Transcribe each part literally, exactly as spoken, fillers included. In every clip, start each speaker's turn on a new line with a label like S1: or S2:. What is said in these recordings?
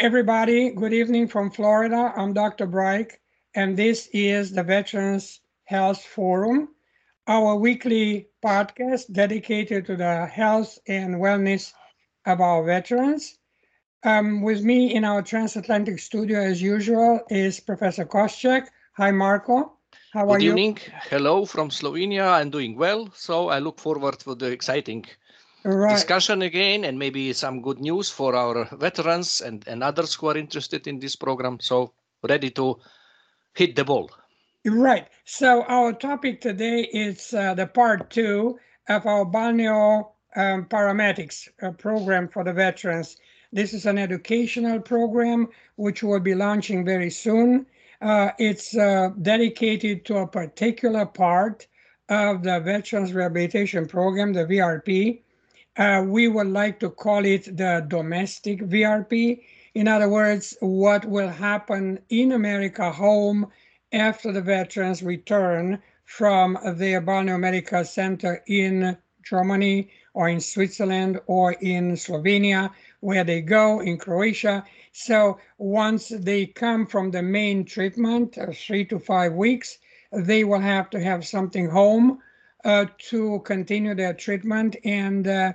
S1: everybody. Good evening from Florida. I'm Doctor Breik, and this is the Veterans Health Forum, our weekly podcast dedicated to the health and wellness of our veterans. Um, with me in our transatlantic studio, as usual, is Professor Koschek. Hi, Marco. How are
S2: Good
S1: you?
S2: evening. Hello from Slovenia. I'm doing well, so I look forward to the exciting
S1: Right.
S2: discussion again and maybe some good news for our veterans and, and others who are interested in this program. So ready to hit the ball.
S1: Right. So our topic today is uh, the part two of our Balneo um, Paramedics uh, program for the veterans. This is an educational program which will be launching very soon. Uh, it's uh, dedicated to a particular part of the Veterans Rehabilitation Program, the V R P. Uh, we would like to call it the domestic V R P. In other words, what will happen in America home after the veterans return from their Balneo Medical Center in Germany or in Switzerland or in Slovenia, where they go, in Croatia. So once they come from the main treatment, uh, three to five weeks, they will have to have something home uh, to continue their treatment. And uh,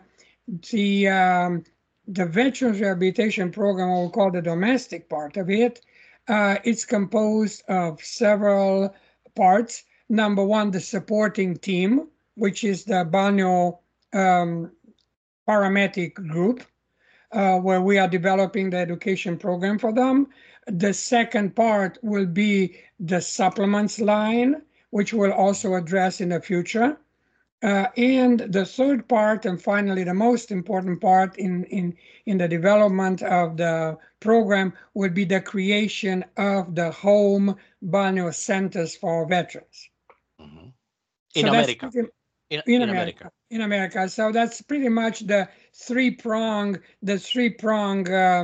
S1: the um, the Veterans Rehabilitation Program, we'll call the domestic part of it, uh, it's composed of several parts. Number one, the supporting team, which is the Balneo um, paramedic group, uh, where we are developing the education program for them. The second part will be the supplements line, which we'll also address in the future. Uh, and the third part, and finally the most important part in, in, in the development of the program, will be the creation of the home balneo centers for veterans.
S2: Mm-hmm. In
S1: So that's
S2: America.
S1: pretty,
S2: In,
S1: in
S2: in
S1: America.
S2: America.
S1: In America. So that's pretty much the three prong, the three prong, uh,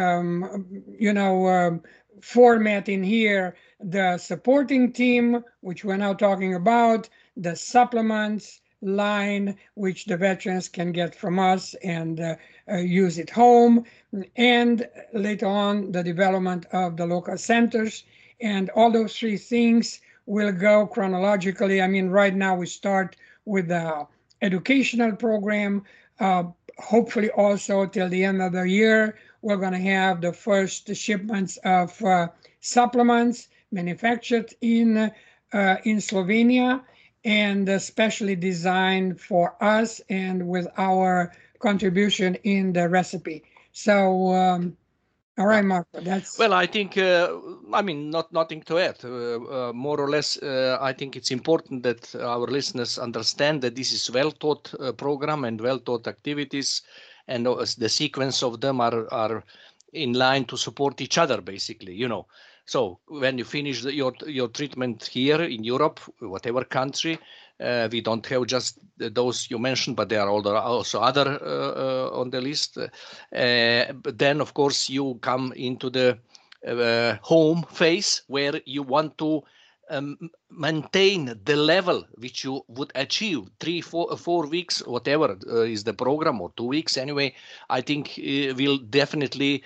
S1: um, you know, um, format in here. The supporting team, which we're now talking about, the supplements line, which the veterans can get from us and uh, uh, use at home, and later on the development of the local centers. And all those three things will go chronologically. I mean, right now we start with the educational program. Uh, hopefully also till the end of the year, we're going to have the first shipments of uh, supplements manufactured in, uh, in Slovenia and especially designed for us and with our contribution in the recipe. So, um, all right,
S2: Yeah.
S1: Marco, that's...
S2: Well, I think, uh, I mean, not nothing to add. Uh, uh, more or less, uh, I think it's important that our listeners understand that this is well-taught uh, program and well-taught activities, and uh, the sequence of them are are in line to support each other, basically. You know, so when you finish the, your your treatment here in Europe, whatever country, uh, we don't have just those you mentioned, but there are also other uh, uh, on the list. Uh, but then, of course, you come into the uh, home phase where you want to um, maintain the level which you would achieve three, four, four weeks, whatever uh, is the program, or two weeks anyway. I think uh, will definitely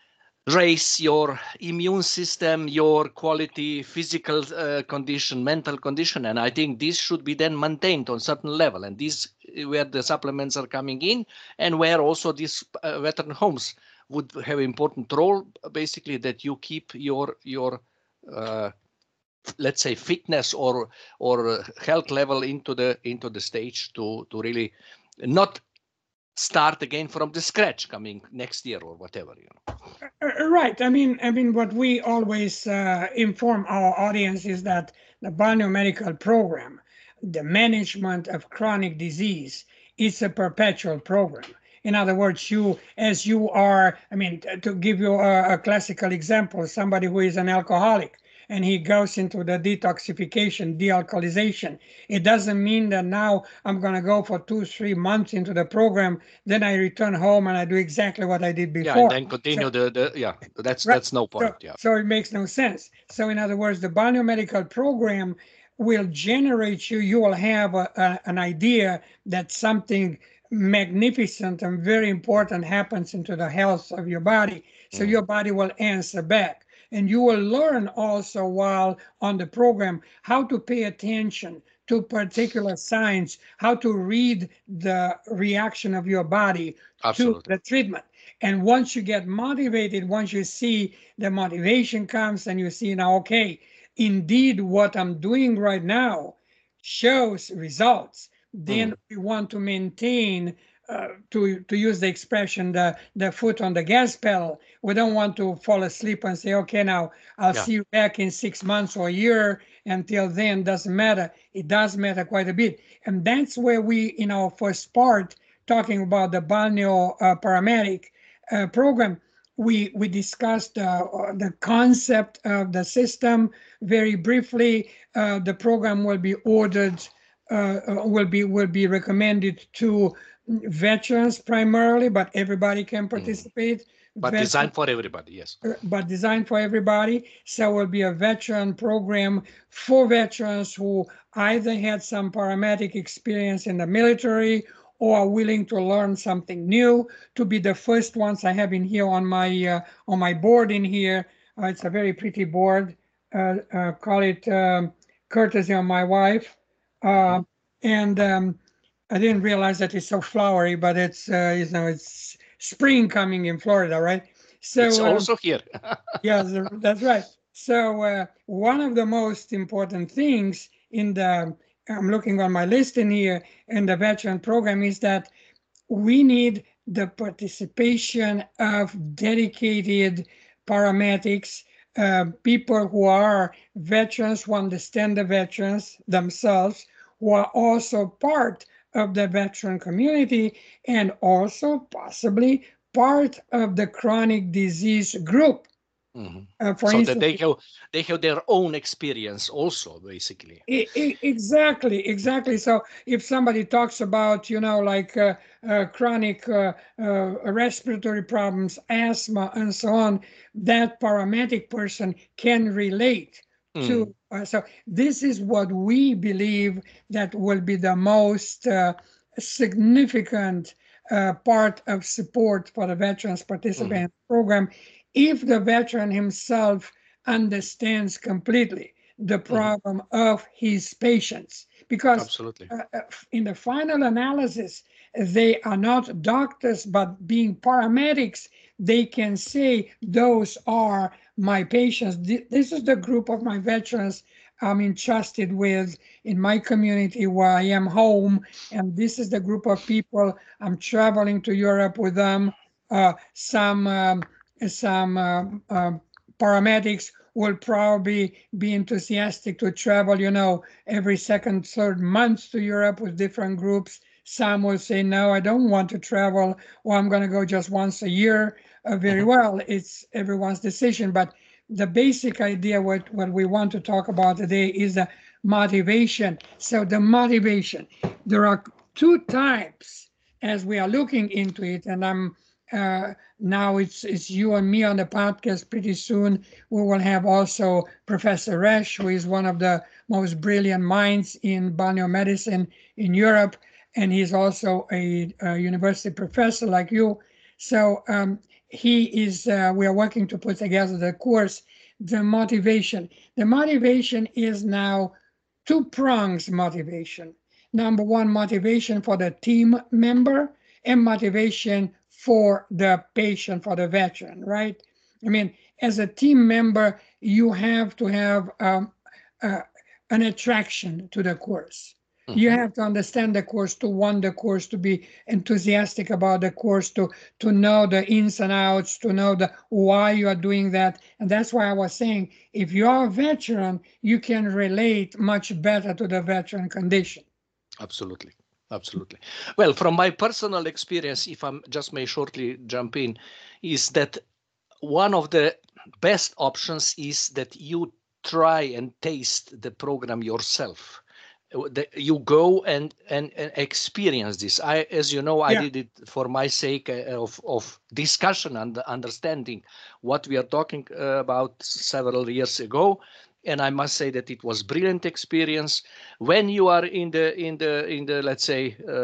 S2: raise your immune system, your quality, physical uh, condition, mental condition, and I think this should be then maintained on certain level. And this where the supplements are coming in, and where also these uh, veteran homes would have important role, basically, that you keep your your uh, let's say fitness or or health level into the into the stage to to really not start again from the scratch coming next year or whatever, you know.
S1: Uh, Right. I mean, I mean, what we always uh, inform our audience is that the biomedical program, the management of chronic disease, is a perpetual program. In other words, you, as you are, I mean, to give you a, a classical example, somebody who is an alcoholic and he goes into the detoxification, dealcoholization. It doesn't mean that now I'm going to go for two, three months into the program, then I return home and I do exactly what I did
S2: Yeah, and
S1: before.
S2: then continue
S1: So,
S2: the, the yeah, that's
S1: right.
S2: that's no
S1: So,
S2: point. Yeah.
S1: so it makes no sense. So in other words, the biomedical program will generate you, you will have a, a, an idea that something magnificent and very important happens into the health of your body. So
S2: Mm.
S1: your body will answer back. And you will learn also while on the program how to pay attention to particular signs, how to read the reaction of your body to
S2: Absolutely.
S1: the treatment. And once you get motivated, once you see the motivation comes and you see now, okay, indeed what I'm doing right now shows results, then
S2: Mm.
S1: we want to maintain, uh, to, to use the expression, the, the foot on the gas pedal. We don't want to fall asleep and say, okay, now I'll
S2: Yeah.
S1: see you back in six months or a year. Until then, doesn't matter. It does matter quite a bit. And that's where we, in our first part, talking about the balneo uh, paramedic uh, program, we we discussed uh, the concept of the system very briefly. Uh, the program will be ordered, uh, will be will be recommended to veterans primarily, but everybody can participate.
S2: Mm. But
S1: Veteran,
S2: designed for everybody, yes.
S1: but designed for everybody. So it will be a veteran program for veterans who either had some paramedic experience in the military or are willing to learn something new. To be the first ones, I have in here on my uh, on my board in here. Uh, it's a very pretty board. Uh, uh, call it um, courtesy of my wife. Uh,
S2: Mhm.
S1: and um, I didn't realize that it's so flowery, but it's uh, you know it's spring coming in Florida, right? So
S2: It's
S1: uh,
S2: also here.
S1: yes, that's right. So uh, one of the most important things in the, I'm looking on my list in here, in the veteran program is that we need the participation of dedicated paramedics, uh, people who are veterans, who understand the veterans themselves, who are also part of the veteran community and also possibly part of the chronic disease group.
S2: Mhm.
S1: Uh, for
S2: So that
S1: instance,
S2: they have they have their own experience also, basically.
S1: E- e- exactly, exactly. So if somebody talks about, you know, like uh, uh, chronic uh, uh, respiratory problems, asthma, and so on, that paramedic person can relate to.
S2: Mm.
S1: Uh, so this is what we believe that will be the most uh, significant uh, part of support for the veterans participant
S2: Mhm.
S1: program, if the veteran himself understands completely the
S2: Mhm.
S1: problem of his patients. Because
S2: Absolutely.
S1: uh, uh, in the final analysis, they are not doctors, but being paramedics, they can say, those are my patients. This is the group of my veterans I'm entrusted with in my community where I am home. And this is the group of people I'm traveling to Europe with them. Uh, some um, some um, um, paramedics will probably be enthusiastic to travel, you know, every second, third month to Europe with different groups. Some will say, no, I don't want to travel, or I'm going to go just once a year. Uh, very
S2: Mhm.
S1: well, it's everyone's decision. But the basic idea, what, what we want to talk about today is the motivation. So the motivation, there are two types as we are looking into it, and I'm uh, now it's it's you and me on the podcast. Pretty soon we will have also Professor Resch, who is one of the most brilliant minds in biomedicine in Europe, and he's also a, a university professor like you. So um, he is. Uh, we are working to put together the course. The motivation. The motivation is now two prongs motivation. Number one, motivation for the team member, and motivation for the patient, for the veteran, right? I mean, as a team member, you have to have um, uh, an attraction to the course. You
S2: Mhm.
S1: have to understand the course, to want the course, to be enthusiastic about the course, to to know the ins and outs, to know the why you are doing that. And that's why I was saying, if you are a veteran, you can relate much better to the veteran condition.
S2: Absolutely. Absolutely. Well, from my personal experience, if I just may shortly jump in, is that one of the best options is that you try and taste the program yourself. You go and, and, and experience this. I, as you know, I
S1: Yeah.
S2: did it for my sake uh, of, of discussion and understanding what we are talking uh, about several years ago. And I must say that it was brilliant experience. When you are in the in the in the let's say uh,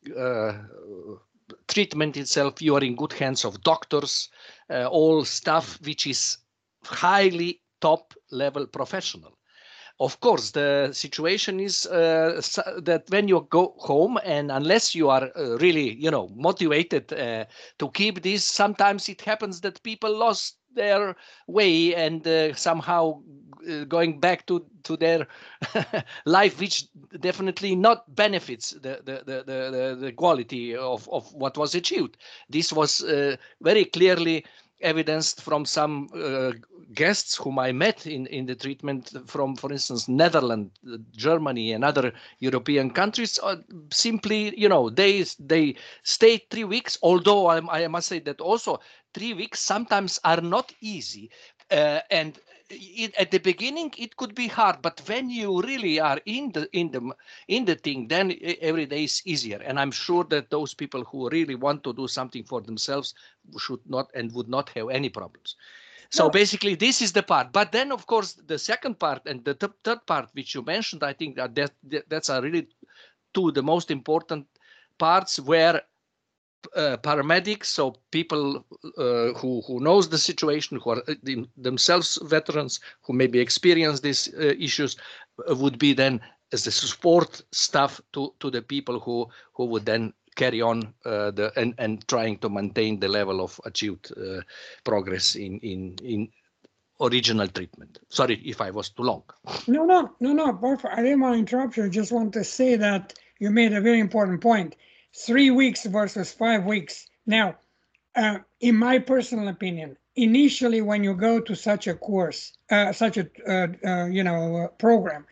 S2: uh, treatment itself, you are in good hands of doctors, uh, all stuff which is highly top level professional. Of course, the situation is uh, that when you go home, and unless you are uh, really, you know, motivated uh, to keep this, sometimes it happens that people lost their way and uh, somehow uh, going back to to their life, which definitely not benefits the the the the, the quality of of what was achieved. This was uh, very clearly evidenced from some uh, guests whom I met in, in the treatment from, for instance, Netherlands, Germany, and other European countries. Uh, simply, you know, they they stayed three weeks. Although I, I must say that also three weeks sometimes are not easy, uh, and it, at the beginning it could be hard. But when you really are in the in the in the thing, then every day is easier. And I'm sure that those people who really want to do something for themselves should not and would not have any problems. So no. Basically, this is the part. But then, of course, the second part and the th third part, which you mentioned, I think that, that that's a really two the most important parts where uh, paramedics, so people uh, who who knows the situation, who are themselves veterans, who maybe experience these uh, issues, uh, would be then as the support staff to to the people who who would then carry on uh, the and and trying to maintain the level of achieved uh, progress in in in original treatment. Sorry if I was too long.
S1: No, no, no, no, perfect. I didn't want to interrupt you. I just want to say that you made a very important point. Three weeks versus five weeks. Now, uh, in my personal opinion, initially when you go to such a course, uh, such a uh, uh, you know uh, program,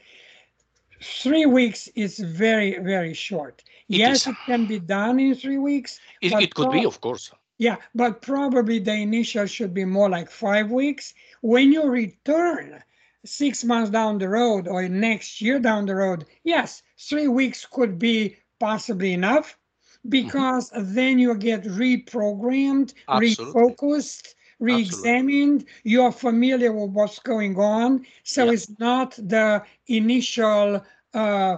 S1: three weeks is very, very short. It yes, is. It can be done in three weeks.
S2: It, it could be, of course.
S1: Yeah, but probably the initial should be more like five weeks. When you return six months down the road or next year down the road, yes, three weeks could be possibly enough, because mm-hmm. then you get reprogrammed, Absolutely. refocused, re-examined. Absolutely. You're familiar with what's going on. So yeah. It's not the initial uh,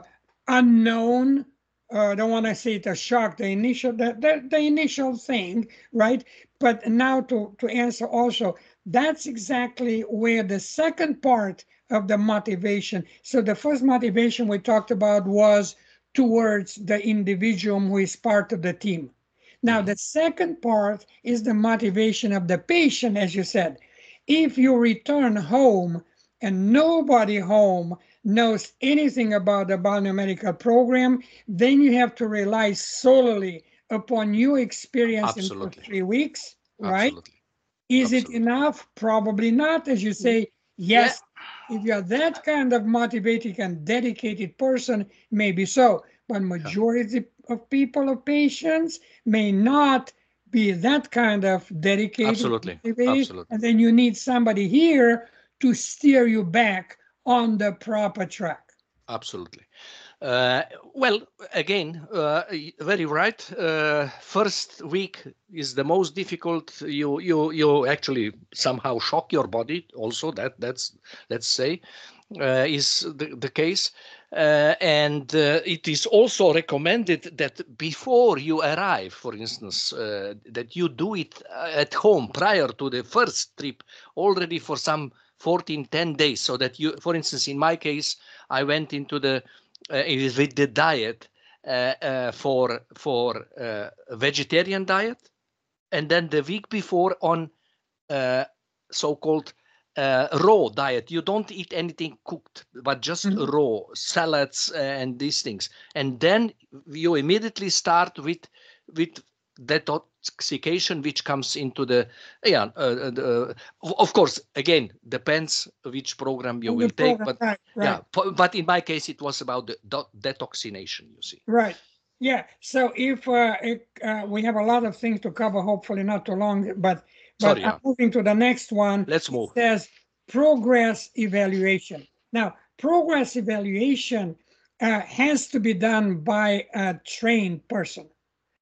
S1: unknown. I uh, don't want to say it a shock, the initial, the, the, the initial thing, right? But now to, to answer also, that's exactly where the second part of the motivation. So the first motivation we talked about was towards the individual who is part of the team. Now, mm-hmm. the second part is the motivation of the patient, as you said. If you return home and nobody home knows anything about the biomedical program, then you have to rely solely upon your experience Absolutely. in three weeks, right?
S2: Absolutely.
S1: Is
S2: Absolutely.
S1: it enough? Probably not. As you say, yes, yeah. if you're that kind of motivated and dedicated person, maybe so. But majority yeah. of people, of patients, may not be that kind of dedicated.
S2: Absolutely. Absolutely.
S1: And then you need somebody here to steer you back on the proper track.
S2: Absolutely. Uh, well, again, uh, very right. Uh, first week is the most difficult. You you you actually somehow shock your body. Also, that that's let's say uh, is the, the case. Uh, and uh, it is also recommended that before you arrive, for instance, uh, that you do it at home prior to the first trip already for some fourteen, ten days, so that you, for instance, in my case, I went into the uh, with the diet uh, uh, for for uh, a vegetarian diet, and then the week before on uh, so-called uh, raw diet. You don't eat anything cooked, but just mm-hmm. raw salads and these things, and then you immediately start with with detoxification, which comes into the yeah uh, uh, of course again depends which program you will take, but
S1: right, right.
S2: yeah but in my case it was about the detoxination, you see.
S1: Right. Yeah, so if uh, it, uh, we have a lot of things to cover, hopefully not too long, but but
S2: Sorry,
S1: I'm
S2: yeah.
S1: moving to the next one.
S2: Let's move.
S1: It says progress evaluation. Now, progress evaluation uh, has to be done by a trained person.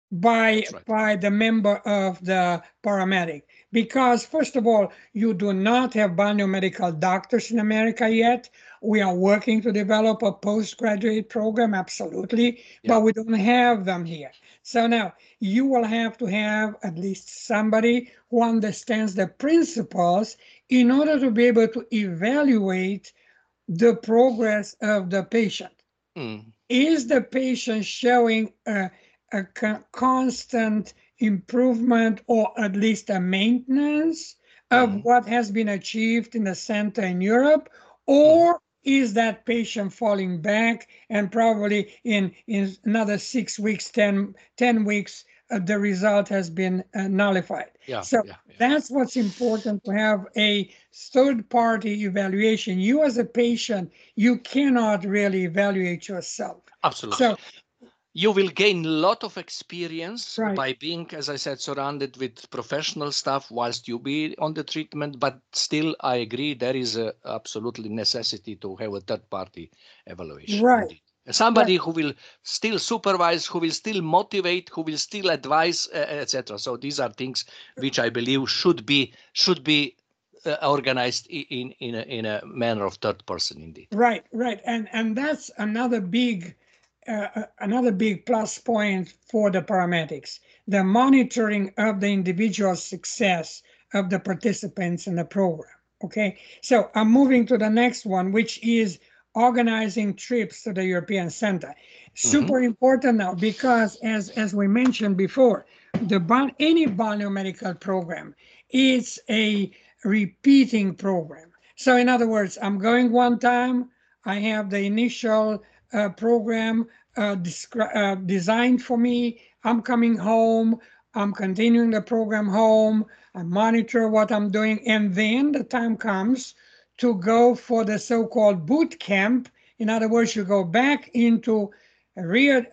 S1: by
S2: right.
S1: by the member of the paramedic. Because first of all, you do not have biomedical doctors in America yet. We are working to develop a postgraduate program, absolutely,
S2: Yeah.
S1: but we don't have them here. So now you will have to have at least somebody who understands the principles in order to be able to evaluate the progress of the patient.
S2: Mm.
S1: Is the patient showing a, a co- constant improvement or at least a maintenance of
S2: Mhm.
S1: what has been achieved in the center in Europe?
S2: Mm.
S1: Or is that patient falling back and probably in, in another six weeks, ten, ten weeks, uh, the result has been uh, nullified?
S2: Yeah,
S1: So
S2: yeah, yeah.
S1: that's what's important, to have a third party evaluation. You as a patient, you cannot really evaluate yourself.
S2: Absolutely.
S1: So,
S2: You will gain a lot of experience
S1: right,
S2: by being, as I said, surrounded with professional staff whilst you be on the treatment. But still, I agree there is a absolutely necessity to have a third party evaluation.
S1: right,
S2: Indeed. Somebody who will still supervise, who will still motivate, who will still advise, uh, et cetera. So these are things which I believe should be should be uh, organized in in a, in a manner of third person. Indeed.
S1: right, right. And and that's another big uh, another big plus point for the paramedics, the monitoring of the individual success of the participants in the program. Okay, so I'm moving to the next one, which is organizing trips to the European Center.
S2: Mhm.
S1: Super important now, because as as we mentioned before, the bon- any biomedical program is a repeating program. So in other words, I'm going one time, I have the initial uh, program uh, uh, designed for me. I'm coming home. I'm continuing the program home. I monitor what I'm doing. And then the time comes to go for the so-called boot camp. In other words, you go back into re, uh,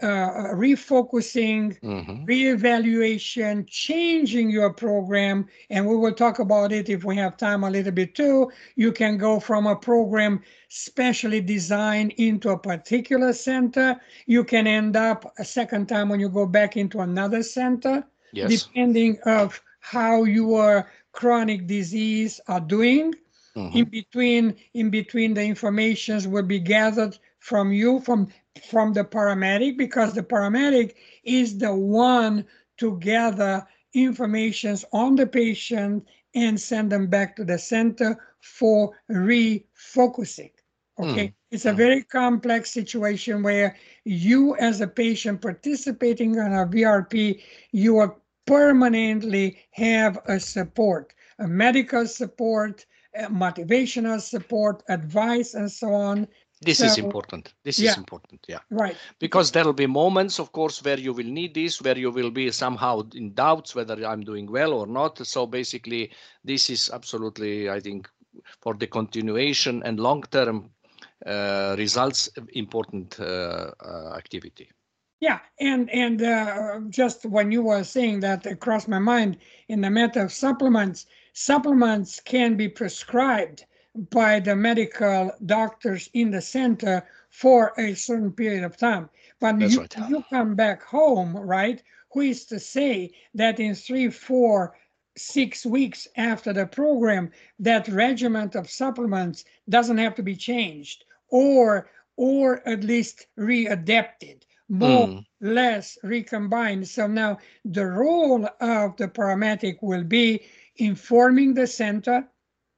S1: refocusing,
S2: Mhm.
S1: reevaluation, changing your program. And we will talk about it if we have time a little bit too. You can go from a program specially designed into a particular center. You can end up a second time when you go back into another center,
S2: Yes.
S1: depending of how your chronic disease are doing. In
S2: Mhm.
S1: between, in between, the informations will be gathered from you, from from the paramedic, because the paramedic is the one to gather informations on the patient and send them back to the center for refocusing. Okay,
S2: Mm.
S1: it's a
S2: Mm.
S1: very complex situation where you, as a patient participating in a V R P, you are permanently have a support, a medical support, uh, motivational support, advice, and so on.
S2: This is
S1: So,
S2: important. This is
S1: yeah,
S2: important. Yeah.
S1: right.
S2: Because there will be moments, of course, where you will need this, where you will be somehow in doubts whether I'm doing well or not. So basically, this is absolutely, I think, for the continuation and long-term uh, results, important uh, uh, activity.
S1: Yeah, and and uh, just when you were saying that, it crossed my mind in the matter of supplements. Supplements can be prescribed by the medical doctors in the center for a certain period of time. But
S2: That's
S1: you
S2: right.
S1: you come back home, right? Who is to say that in three, four, six weeks after the program, that regimen of supplements doesn't have to be changed, or or at least readapted, more,
S2: Mm.
S1: less, recombined. So now the role of the paramedic will be informing the center.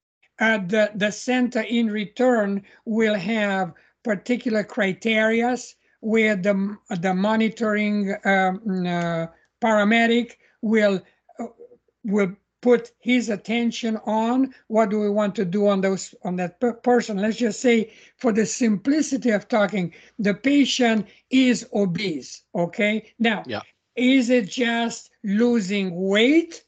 S1: Uh, the, the center in return will have particular criterias where the, the monitoring um, uh, paramedic will uh, will put his attention on. What do we want to do on those on that per person? Let's just say, for the simplicity of talking, the patient is obese. Okay, now,
S2: Yeah.
S1: is it just losing weight,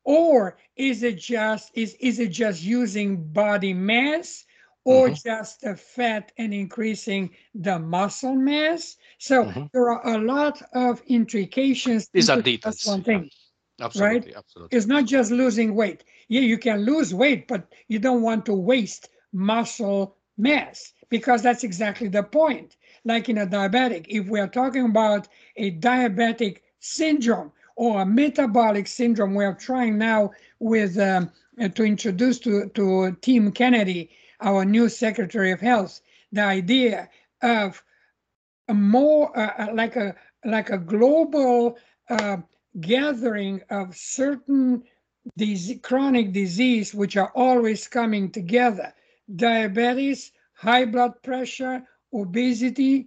S1: or is it just is is it just using body mass, or
S2: Mm-hmm.
S1: just the fat and increasing the muscle mass? So
S2: Mm-hmm.
S1: there are a lot of intrications
S2: These are
S1: into just
S2: details.
S1: one
S2: Yeah.
S1: thing, right?
S2: Absolutely. Absolutely.
S1: It's not
S2: Absolutely.
S1: just losing weight. Yeah, you can lose weight, but you don't want to waste muscle mass, because that's exactly the point. Like in a diabetic, if we are talking about a diabetic syndrome or a metabolic syndrome. We are trying now with um, uh, to introduce to, to Tim Kennedy, our new Secretary of Health, the idea of a more uh, like a like a global uh, gathering of certain these chronic disease which are always coming together: diabetes, high blood pressure, obesity,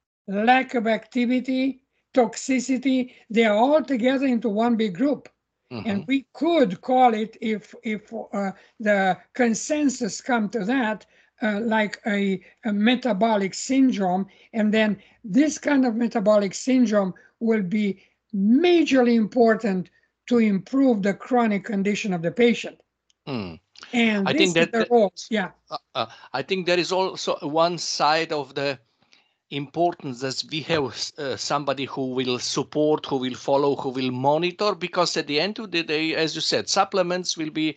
S1: lack of activity, toxicity. They are all together into one big group.
S2: Mm-hmm.
S1: And we could call it, if if uh, the consensus come to that, uh, like a, a metabolic syndrome. And then this kind of metabolic syndrome will be majorly important to improve the chronic condition of the patient.
S2: Mm.
S1: And
S2: I
S1: this
S2: think
S1: is
S2: that,
S1: the
S2: that
S1: role. Yeah.
S2: uh, uh, I think there is also one side of the importance that we have uh, somebody who will support, who will follow, who will monitor, because at the end of the day, as you said, supplements will be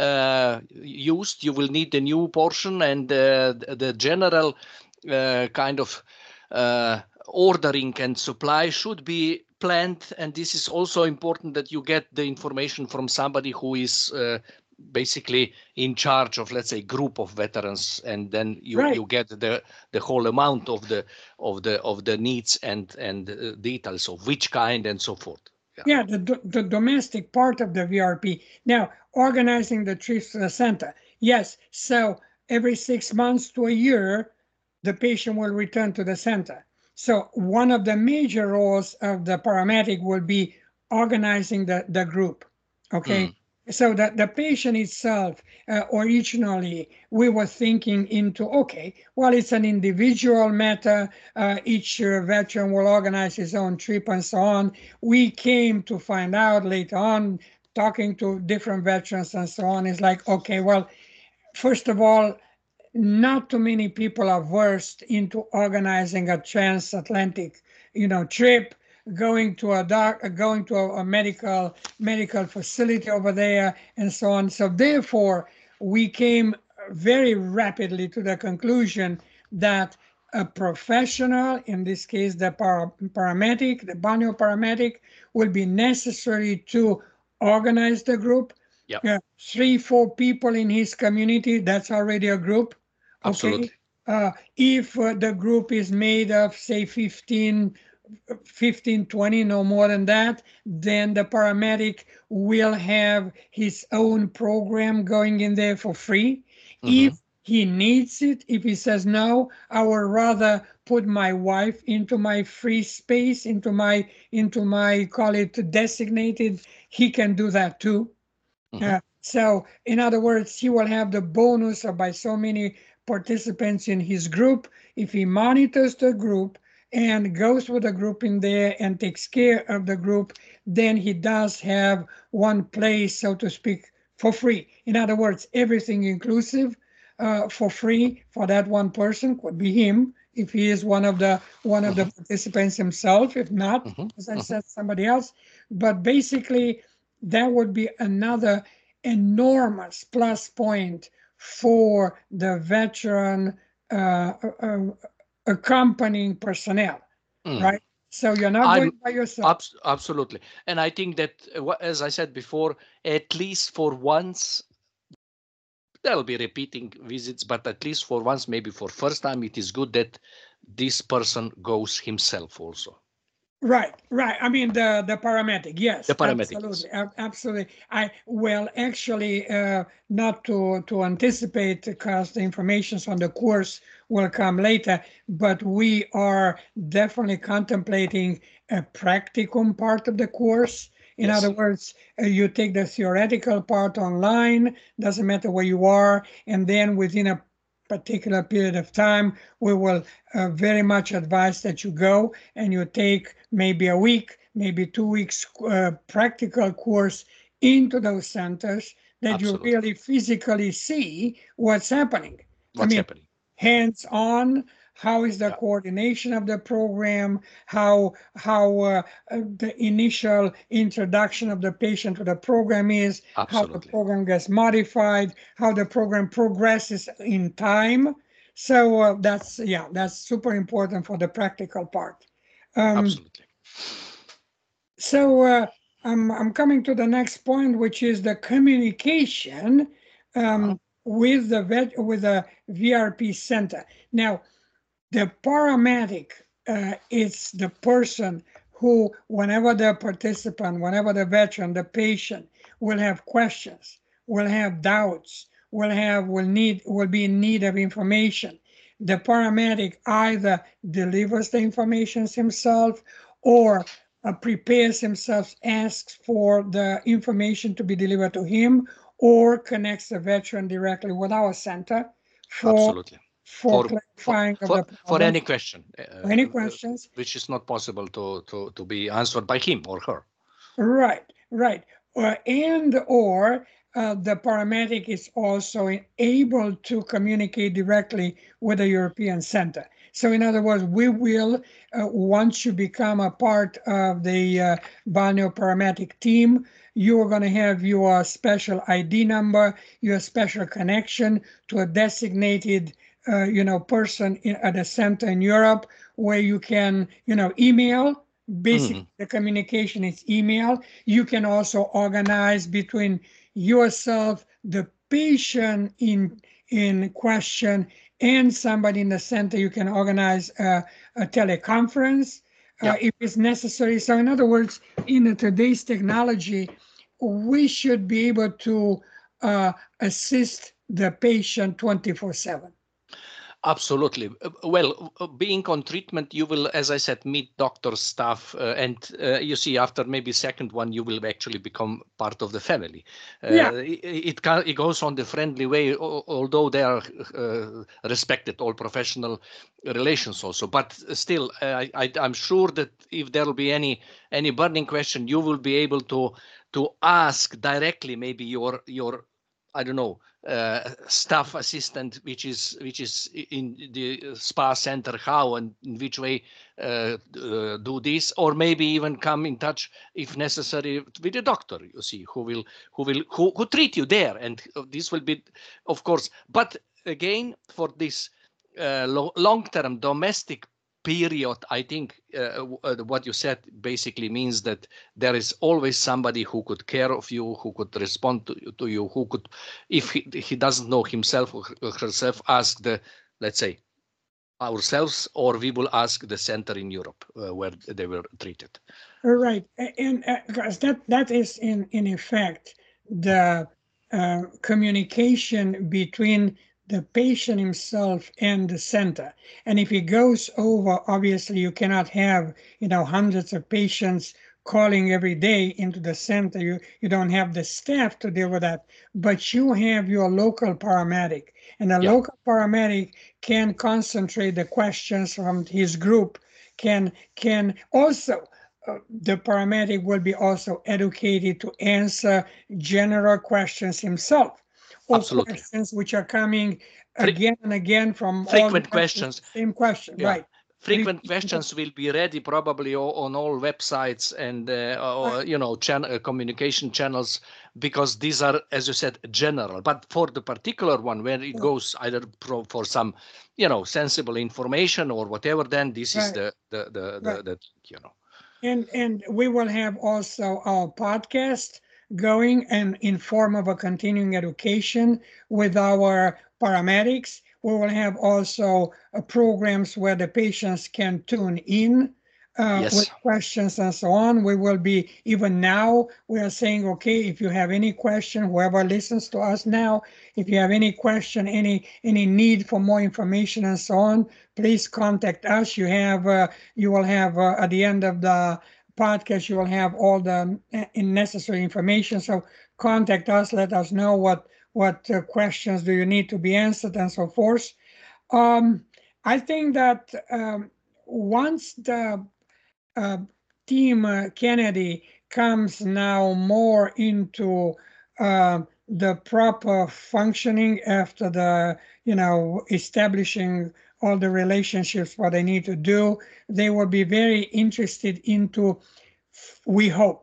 S2: uh, used. You will need the new portion, and uh, the general uh, kind of uh, ordering and supply should be planned. And this is also important that you get the information from somebody who is uh, basically in charge of, let's say, group of veterans, and then you
S1: Right.
S2: you get the the whole amount of the of the of the needs and and uh, details of which kind and so forth.
S1: Yeah, yeah the, do- the domestic part of the V R P. Now, organizing the trips to the center. Yes, so every six months to a year, the patient will return to the center. So one of the major roles of the paramedic will be organizing the, the group. Okay.
S2: Mm.
S1: So that the patient itself, uh, originally, we were thinking into, okay, well, it's an individual matter. Uh, each uh, veteran will organize his own trip and so on. We came to find out later on, talking to different veterans and so on, is like, okay, well, first of all, not too many people are versed into organizing a transatlantic, you know, trip, going to a doc, going to a, a medical medical facility over there, and so on. So therefore, we came very rapidly to the conclusion that a professional, in this case the para, paramedic, the balneo paramedic, will be necessary to organize the group.
S2: Yep.
S1: Yeah, three, four people in his community, that's already a group.
S2: Absolutely.
S1: Okay. Uh, if uh, the group is made of, say, fifteen, fifteen, twenty, no more than that, then the paramedic will have his own program going in there for free.
S2: Mm-hmm.
S1: If he needs it, if he says, no, I would rather put my wife into my free space, into my, into my, call it designated, he can do that too.
S2: Mm-hmm.
S1: Uh, so, in other words, he will have the bonus of by so many participants in his group. If he monitors the group and goes with the group in there and takes care of the group, then he does have one place, so to speak, for free. In other words, everything inclusive uh, for free for that one person. Could be him if he is one of the one of the
S2: Mm-hmm.
S1: participants himself. If not,
S2: Mm-hmm.
S1: as I
S2: Mm-hmm.
S1: said, somebody else. But basically, that would be another enormous plus point for the veteran uh, uh, accompanying personnel,
S2: Mm.
S1: right? So you're not
S2: I'm
S1: going by yourself.
S2: abs- absolutely, and I think that, uh, wha- as I said before, at least for once there'll be repeating visits, but at least for once, maybe for first time, it is good that this person goes himself also.
S1: Right, right. I mean the the paramedic. Yes,
S2: The paramedic.
S1: absolutely, ab- absolutely. I well actually uh, not to to anticipate because the information on the course will come later, but we are definitely contemplating a practicum part of the course. In
S2: Yes.
S1: other words, uh, you take the theoretical part online, doesn't matter where you are, and then within a particular period of time, we will uh, very much advise that you go and you take maybe a week, maybe two weeks uh, practical course into those centers that
S2: Absolutely.
S1: you really physically see what's happening.
S2: What's
S1: I mean,
S2: happening?
S1: hands on. How is the
S2: Yeah.
S1: coordination of the program? How how uh, uh, the initial introduction of the patient to the program is? How the
S2: Absolutely.
S1: program gets modified? How the program progresses in time? So uh, that's yeah, that's super important for the practical part. Um,
S2: Absolutely.
S1: So uh, I'm, I'm coming to the next point, which is the communication
S2: Uh-huh.
S1: um, with the vet, with the V R P center. Now, the paramedic uh, is the person who, whenever the participant, whenever the veteran, the patient will have questions, will have doubts, will have, will need, will be in need of information. The paramedic either delivers the information himself or uh, prepares himself, asks for the information to be delivered to him, or connects the veteran directly with our center for
S2: Absolutely.
S1: for
S2: For for
S1: clarifying of
S2: for
S1: the
S2: for
S1: problems.
S2: any question,
S1: Any
S2: uh, uh,
S1: questions?
S2: which is not possible to to to be answered by him or her.
S1: Right, right. Uh, and or uh, the paramedic is also able to communicate directly with the European Center. So in other words, we will, uh, once you become a part of the uh, Balneo paramedic team, you are going to have your special I D number, your special connection to a designated uh, you know, person in, at a center in Europe where you can, you know, email. Basically,
S2: Mhm.
S1: the communication is email. You can also organize between yourself, the patient in in question, and somebody in the center. You can organize a, a teleconference uh,
S2: Yeah.
S1: if it's necessary. So, in other words, in today's technology, we should be able to uh, assist the patient twenty-four seven.
S2: Absolutely. Uh, Well, uh, being on treatment, you will, as I said, meet doctor staff, uh, and uh, you see, after maybe second one, you will actually become part of the family.
S1: Yeah,
S2: Uh, it it, can, it goes on the friendly way, al- although they are uh, respected, all professional relations also. But still, I, I, I'm sure that if there will be any any burning question, you will be able to to ask directly, maybe your your I don't know, uh, staff assistant, which is which is in the spa center, how and in which way uh, uh, do this, or maybe even come in touch if necessary with the doctor. You see, who will who will who, who treat you there, and this will be, of course. But again, for this uh, lo- long-term domestic period, I think uh, uh, what you said basically means that there is always somebody who could care of you, who could respond to, to you, who could, if he, he doesn't know himself or herself, ask the, let's say, ourselves, or we will ask the center in Europe uh, where they were treated.
S1: right. And uh, because that that is in in effect the uh, communication between the patient himself and the center. And if it goes over, obviously you cannot have, you know, hundreds of patients calling every day into the center. You you don't have the staff to deal with that, but you have your local paramedic, and the
S2: Yeah,
S1: local paramedic can concentrate the questions from his group, can can also uh, the paramedic will be also educated to answer general questions himself, or
S2: absolutely.
S1: questions which are coming
S2: Fre-
S1: again and again from all the
S2: frequent
S1: veterans,
S2: questions.
S1: same question,
S2: Yeah.
S1: right?
S2: Frequent questions will be ready probably on all websites and uh, or, you know chan- uh, communication channels, because these are, as you said, general. But for the particular one, where it goes either pro- for some, you know, sensible information or whatever, then this is
S1: Right,
S2: the the the
S1: right.
S2: the, the you know.
S1: And and we will have also our podcast going and in form of a continuing education with our paramedics. We will have also uh, programs where the patients can tune in uh, with
S2: Yes,
S1: questions and so on. We will be, even now, we are saying, okay, if you have any question, whoever listens to us now, if you have any question, any any need for more information and so on, please contact us. You have uh, you will have uh, at the end of the podcast, you will have all the uh, necessary information. So contact us, let us know what what uh, questions do you need to be answered and so forth. Um, I think that um, once the uh, team uh, Kennedy comes now more into uh, the proper functioning after the, you know, establishing all the relationships, what they need to do, they will be very interested into, we hope,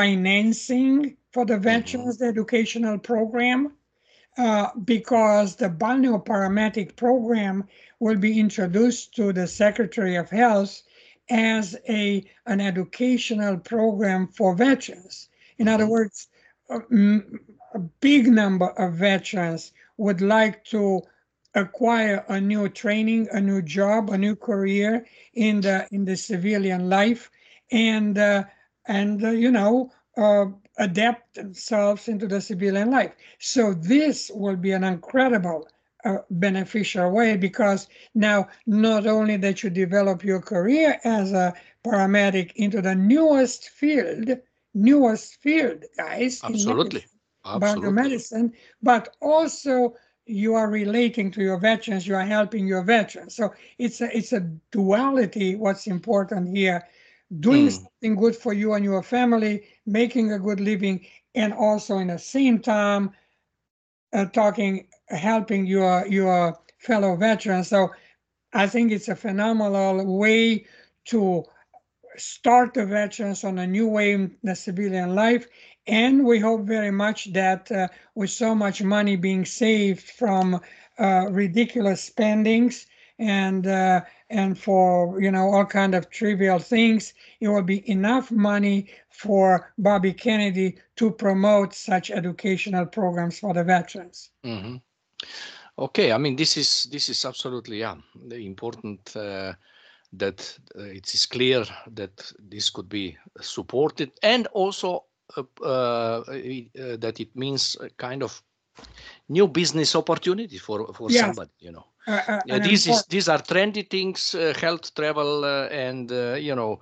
S1: financing for the
S2: hmm
S1: veterans, the educational program, uh, because the balneoparamedic program will be introduced to the Secretary of Health, as a an educational program for veterans. In other
S2: Mhm.
S1: words, a, mm, a big number of veterans would like to acquire a new training, a new job, a new career in the in the civilian life, and uh, and uh, you know uh, adapt themselves into the civilian life. So this will be an incredible uh, beneficial way, because now not only that you develop your career as a paramedic into the newest field, newest field, guys, in
S2: Absolutely.
S1: medicine,
S2: Absolutely.
S1: biomedicine, but also you are relating to your veterans, you are helping your veterans. So it's a it's a duality. What's important here, doing
S2: Mm.
S1: something good for you and your family, making a good living, and also in the same time uh, talking, helping your your fellow veterans. So I think it's a phenomenal way to start the veterans on a new way in the civilian life. And we hope very much that uh, with so much money being saved from uh, ridiculous spendings and uh, and for you know all kind of trivial things, it will be enough money for Bobby Kennedy to promote such educational programs for the veterans.
S2: Mhm. Okay, I mean this is this is absolutely, yeah, the important uh, that uh, it is clear that this could be supported, and also uh, uh, uh, that it means a kind of new business opportunity for for
S1: Yes,
S2: somebody, you know.
S1: uh, uh,
S2: Yeah,
S1: an
S2: these is
S1: important.
S2: these are trendy things, uh, health, travel, uh, and uh, you know,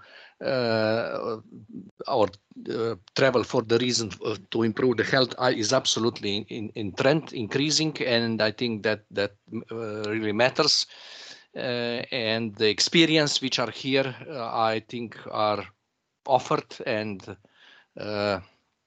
S2: uh, our uh, travel for the reason uh, to improve the health uh, is absolutely in, in, in trend, increasing, and I think that that uh, really matters. Uh, and the experience which are here, uh, I think, are offered and. Uh,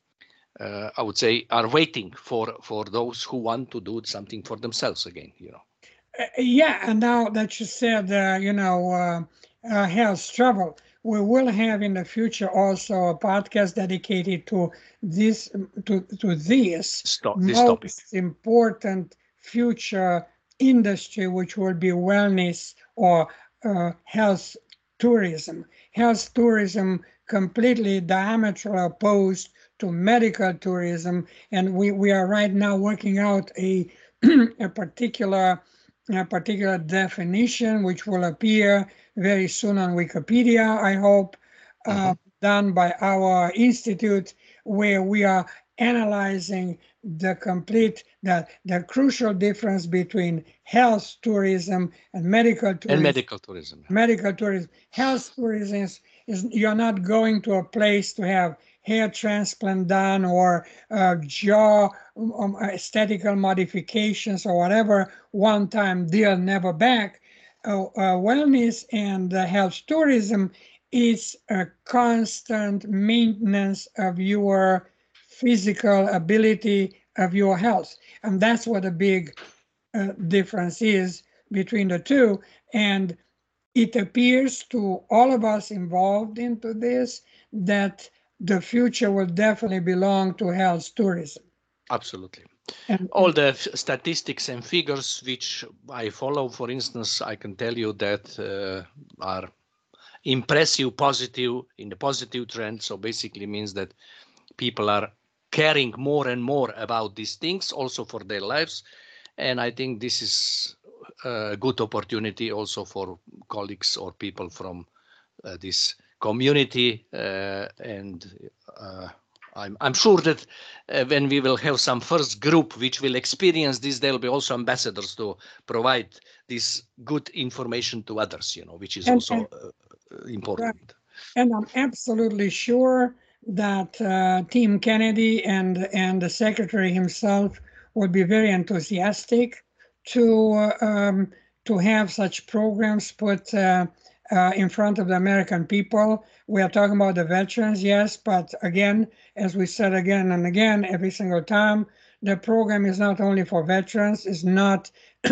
S2: uh, I would say are waiting for for those who want to do something for themselves again. You know.
S1: Uh, yeah, and now that you said, uh, you know, uh, uh, health travel, we will have in the future also a podcast dedicated to this, to to this
S2: Stop this topic.
S1: most important future industry, which will be wellness or uh, health tourism. Health tourism completely diametrally opposed to medical tourism, and we we are right now working out a a particular a particular definition, which will appear very soon on Wikipedia, I hope, uh,
S2: Mhm.
S1: done by our institute, where we are analyzing the complete, the, the crucial difference between health tourism and medical
S2: And
S1: tourism.
S2: medical tourism.
S1: Medical tourism. Health tourism is, is you're not going to a place to have hair transplant done or uh, jaw um, aesthetical modifications or whatever, one time deal, never back. Uh, uh, wellness and uh, health tourism is a constant maintenance of your physical ability, of your health. And that's what a big uh, difference is between the two. And it appears to all of us involved into this that the future will definitely belong to health tourism.
S2: Absolutely.
S1: And,
S2: All
S1: and
S2: the f- statistics and figures which I follow, for instance, I can tell you that uh, are impressive, positive, in the positive trend. So basically means that people are caring more and more about these things also for their lives. And I think this is a good opportunity also for colleagues or people from uh, this community. Uh, and uh, I'm, I'm sure that uh, when we will have some first group which will experience this, there will be also ambassadors to provide this good information to others, you know, which is
S1: and, and
S2: also uh,
S1: right.
S2: important.
S1: And I'm absolutely sure that uh, Team Kennedy and and the secretary himself would be very enthusiastic to uh, um, to have such programs put uh, uh, in front of the American people. We are talking about the veterans, yes, but again, as we said again and again, every single time, the program is not only for veterans, it's not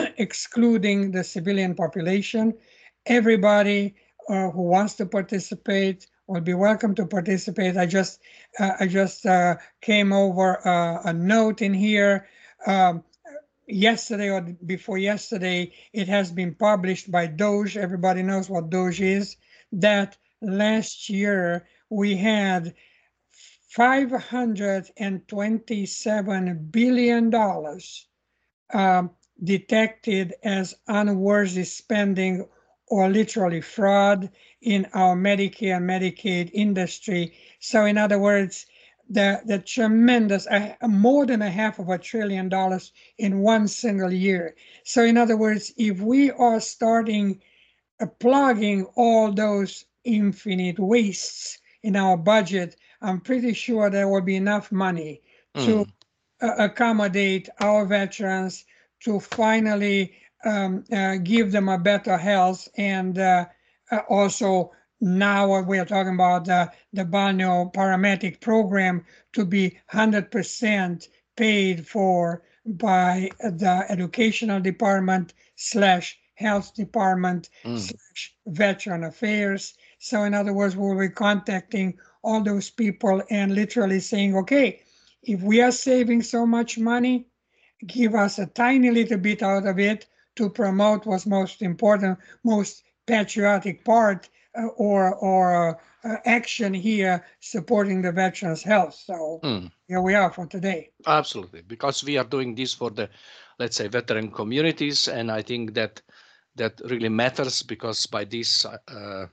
S1: excluding the civilian population. Everybody uh, who wants to participate will be welcome to participate. I just uh, I just uh, came over uh, a note in here. Um, yesterday or before yesterday, it has been published by Doge. Everybody knows what Doge is. that last year we had five hundred twenty-seven billion dollars um, detected as unworthy spending or literally fraud in our Medicare and Medicaid industry. So in other words, the, the tremendous, uh, more than a half of a trillion dollars in one single year. So in other words, if we are starting uh, plugging all those infinite wastes in our budget, I'm pretty sure there will be enough money to
S2: Mm.
S1: uh, accommodate our veterans, to finally um, uh, give them a better health, and uh, uh, also now what we are talking about uh, the Balneo paramedic program to be one hundred percent paid for by the educational department slash health department
S2: Mm.
S1: slash veteran affairs. So in other words, we'll be contacting all those people and literally saying, okay, if we are saving so much money, give us a tiny little bit out of it to promote what's most important, most patriotic part uh, or or uh, action here supporting the veterans' health. So
S2: Mm.
S1: here we are for today.
S2: Absolutely, because we are doing this for the, let's say, veteran communities, and I think that that really matters, because by this uh,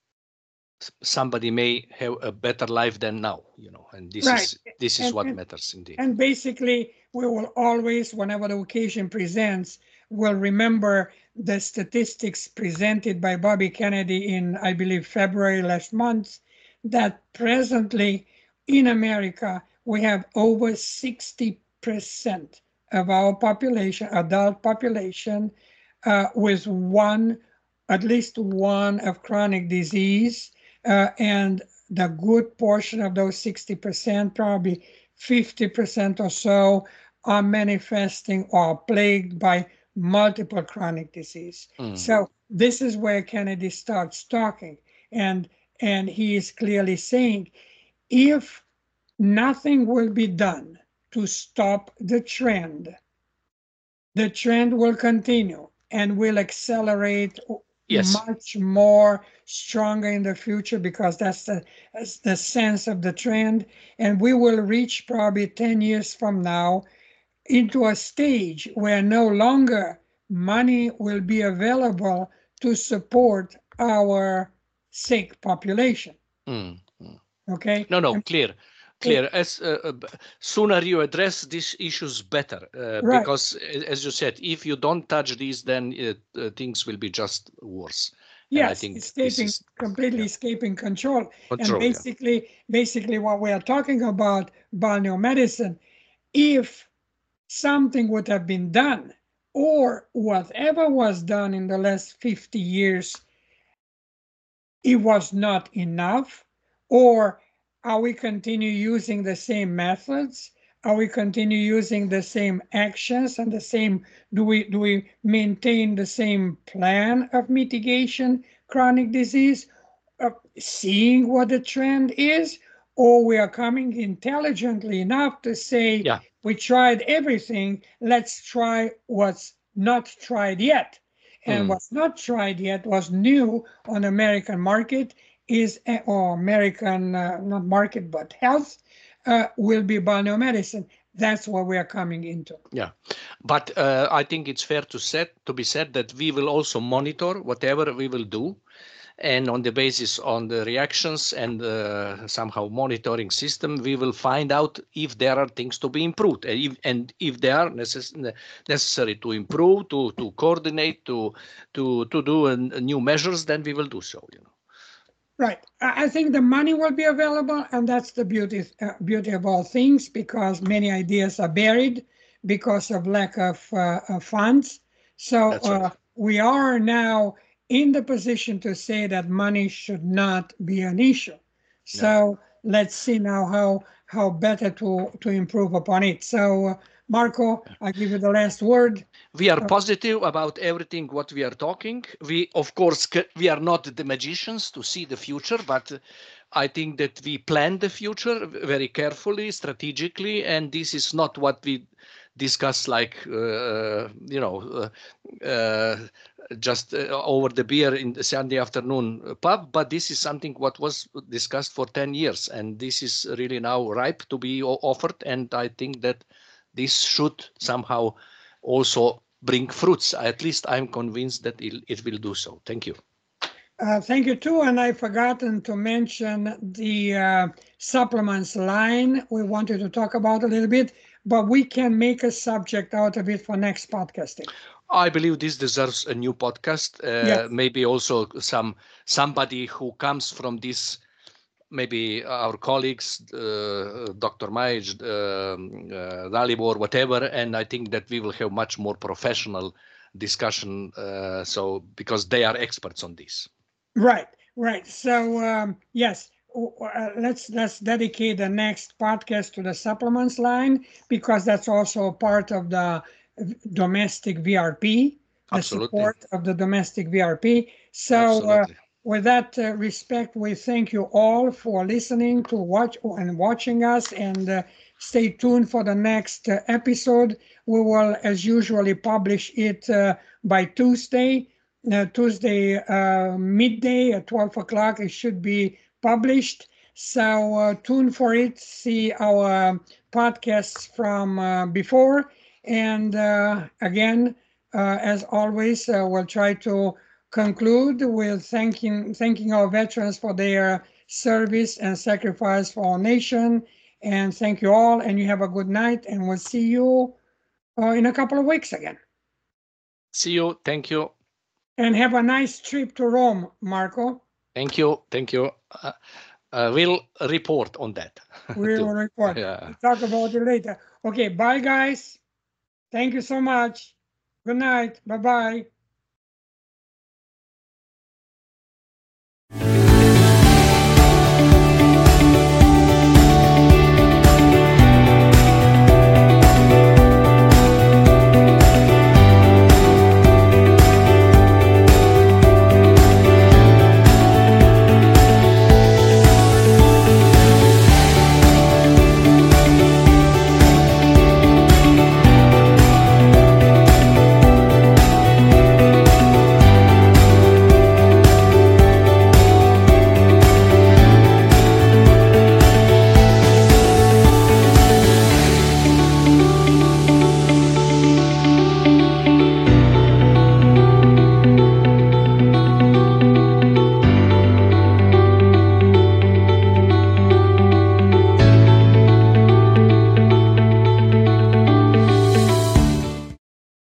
S2: somebody may have a better life than now, you know, and this
S1: Right.
S2: is this is
S1: And,
S2: what
S1: and
S2: matters indeed.
S1: And basically, we will always, whenever the occasion presents, will remember the statistics presented by Bobby Kennedy in, I believe, February last month, that presently in America, we have over sixty percent of our population, adult population, uh, with one, at least one of chronic disease. Uh, and the good portion of those sixty percent, probably fifty percent or so, are manifesting or plagued by multiple chronic disease.
S2: Mm.
S1: So this is where Kennedy starts talking. And, and he is clearly saying, if nothing will be done to stop the trend, the trend will continue and will accelerate
S2: Yes.
S1: much more stronger in the future, because that's the, that's the sense of the trend. And we will reach probably ten years from now into a stage where no longer money will be available to support our sick population.
S2: Mm. Mm.
S1: Okay?
S2: No, no,
S1: And
S2: clear. Clear. As uh, uh, b- sooner you address these issues, better. Uh,
S1: right.
S2: because, a- as you said, if you don't touch these, then uh, uh, things will be just worse. And I
S1: Yes,
S2: think this
S1: escaping,
S2: is
S1: completely
S2: yeah,
S1: escaping control. And
S2: control. Yeah.
S1: basically, basically what we are talking about, balneo medicine, if something would have been done, or whatever was done in the last fifty years, it was not enough, or are we continue using the same methods? Are we continue using the same actions and the same, do we do we maintain the same plan of mitigation chronic disease, uh, seeing what the trend is, or we are coming intelligently enough to say,
S2: Yeah.
S1: we tried everything, let's try what's not tried yet. And
S2: Mm.
S1: what's not tried yet, was new on American market, is uh, or American uh, not market but health, uh, will be balneo medicine. That's what we are coming into.
S2: Yeah, but uh, I think it's fair to said to be said that we will also monitor whatever we will do, and on the basis on the reactions and uh, somehow monitoring system, we will find out if there are things to be improved, and if, and if they are necess- necessary to improve, to to coordinate, to to to do a, new measures, then we will do so. You know.
S1: Right. I think the money will be available, and that's the beauty uh, beauty of all things, because many ideas are buried because of lack of, uh, of funds. So
S2: That's right.
S1: uh, we are now in the position to say that money should not be an issue.
S2: Yeah.
S1: So let's see now how how better to to improve upon it. So uh, Marco, I give you the last word.
S2: We are positive about everything what we are talking. We, of course, we are not the magicians to see the future, but I think that we plan the future very carefully, strategically, and this is not what we discuss like uh, you know uh, uh, just uh, over the beer in the Sunday afternoon pub, but this is something what was discussed for ten years, and this is really now ripe to be offered, and I think that this should somehow also bring fruits. At least I'm convinced that it, it will do so. Thank you.
S1: Uh, thank you too, and I've forgotten to mention the uh, supplements line we wanted to talk about a little bit, but we can make a subject out of it for next podcasting.
S2: I believe this deserves a new podcast. Uh,
S1: Yes.
S2: Maybe also some somebody who comes from this, maybe our colleagues, uh, Doctor Maj, uh, uh, Dalibor, whatever, and I think that we will have much more professional discussion. Uh, so because they are experts on this.
S1: Right, right. So um, yes, uh, let's let's dedicate the next podcast to the supplements line, because that's also part of the domestic V R P, the
S2: Absolutely.
S1: support of the domestic V R P. So uh, with that uh, respect, we thank you all for listening to watch and watching us, and uh, stay tuned for the next uh, episode. We will, as usually, publish it uh, by Tuesday. Uh, Tuesday uh, midday at twelve o'clock, it should be published. So uh, tune for it, see our podcasts from uh, before. And uh, again, uh, as always, uh, we'll try to conclude with thanking, thanking our veterans for their service and sacrifice for our nation. And thank you all, and you have a good night, and we'll see you uh, in a couple of weeks again.
S2: See you. Thank you.
S1: And have a nice trip to Rome, Marco.
S2: Thank you. Thank you. Uh, uh, we'll report on that.
S1: We will report.
S2: Yeah.
S1: We'll talk about it later. Okay, bye, guys. Thank you so much. Good night. Bye-bye.